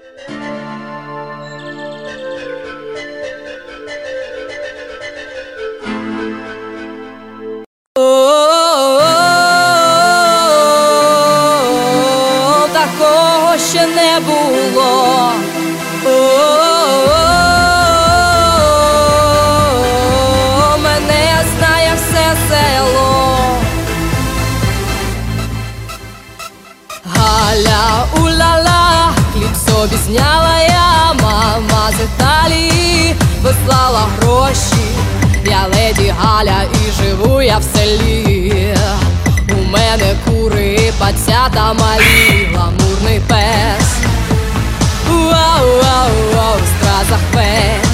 Такого ще не було. Мене знає все село. Галя, уля-ла, хліб собі зняла я, мама з Італії вислала гроші. Я леді Галя і живу я в селі. У мене кури, пацята малі, гламурний пес. Вау-вау-вау, в стразах весь.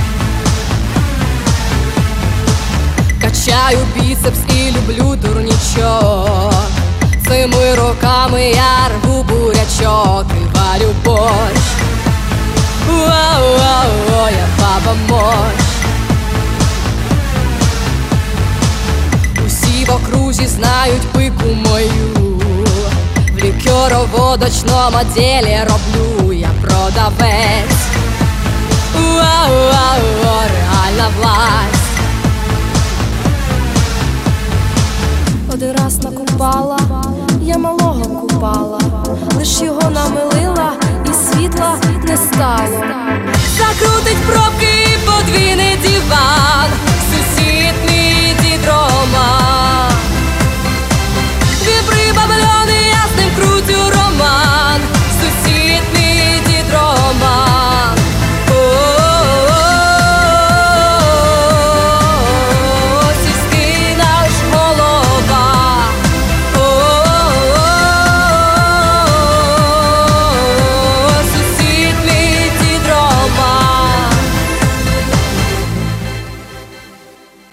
Качаю біцепс і люблю дурнічок. Цими роками я рву бурячок і варю борщ. Вау-вау-вау, я баба мощ. Усі в окрузі знають пику мою. В лікероводочному ділі роблю я продавець. Вау-вау-вау, реальна власть. Один раз накупала, я малого купала. Лиш